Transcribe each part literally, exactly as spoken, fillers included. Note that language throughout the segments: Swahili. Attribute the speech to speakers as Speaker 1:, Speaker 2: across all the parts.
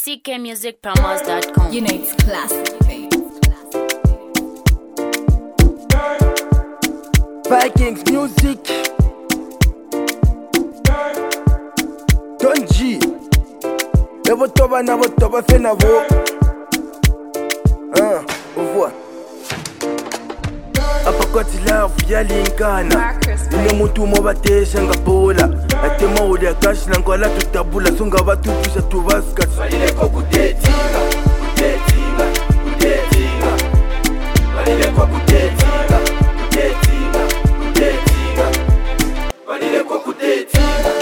Speaker 1: c k music promos dot com.
Speaker 2: You know it's classic, baby.
Speaker 3: Vikings music. Don G. Evo toba na vo toba fe na vo. Ah, uvoa. Apakoti love ya linkana. Ine mutu mo batesha ngapola. Ate mauli ya kashi na ngola tutabula. Sunga batu pusha tuvaska. Walile kwa kutetinga, kutetinga, kutetinga. Walile kwa kutetinga, kutetinga, kutetinga. Walile kwa kutetinga.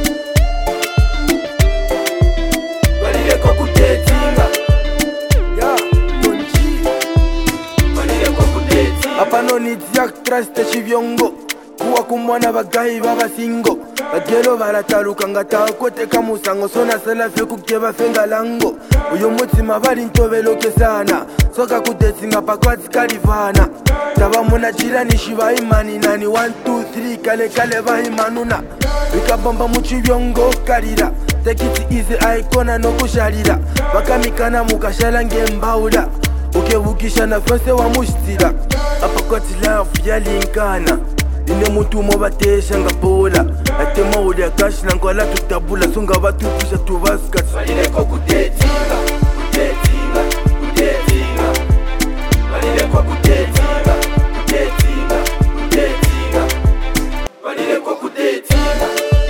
Speaker 3: Walile kwa kutetinga. Ya, Don G. Walile kwa kutetinga. Apa no need yak trust chivyongo. Kuwa kumwana bagayi baba singo. Bagelo barataluka ngataha koteka musango. Sona sala fe kukeba fenga lango. Uyo mutima bali ntobelo kesana. Soka kutetinga pakwati kalivana. Taba muna jirani shiba imani nani one two three kale kale bahimanuna. Bikabamba muchivyongo karira. Take it easy aikona no kusharira. Bakamikana mukashala ngembauda. Ukebukisha na fronse wa mushtira. Apakoti love ya linkana. Ine mutu mo batesha ngapola. Ate mauli ya kashi na ngola tutabula. Sunga batu pusha tuvaska. Walile kwa kutetinga, kutetinga, kutetinga. Walile kwa kutetinga, kutetinga, kutetinga. Walile kwa kutetinga.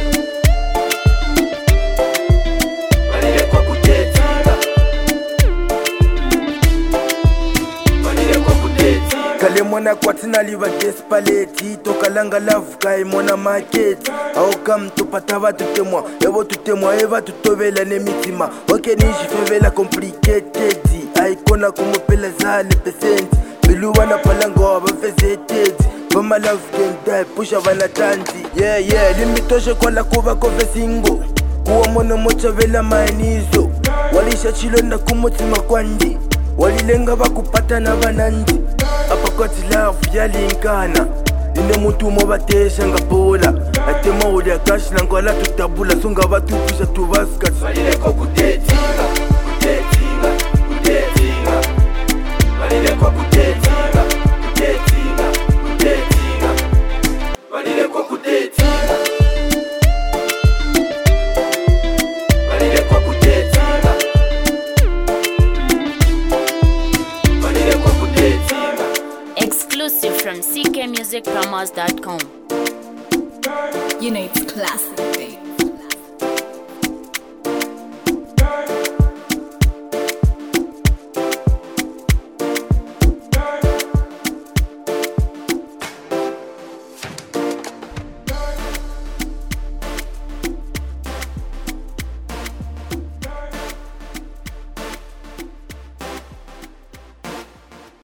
Speaker 3: Walile kwa kutetinga. Walile kwa kutetinga. Kale mwana kwatina liva despaleti. Toka langa love kai mwana market. Ao kam tupata va tutemwa. Evo tutemwa eva tutobela ne mitima. Oke nishi fevela complicated. Aikona kumupela zale pesenti. Biluwa na palango wa bafezeted. Vama love can die pusha vala tanti. Yeah yeah limitoshe kwa la kuva kove singo. Kuwa mono mocha vela maenizo. Walisha chilonda kumutima kwandi. Walilenga bakupata na banandi. Apakoti love ya linkana. Ine mutu mo batesha ngapola. Ate mauli ya kashi na ngola tutabula. Sunga batu pusha tuvaska. Walile kwa kutetinga, kutetinga, kutetinga. Walile kwa kutetinga, kutetinga, kutetinga. Walile kwa kutetinga. Walile kwa kutetinga. Walile kwa kutetinga.
Speaker 1: Exclusive from c k music promos dot com.
Speaker 2: You know it's classic.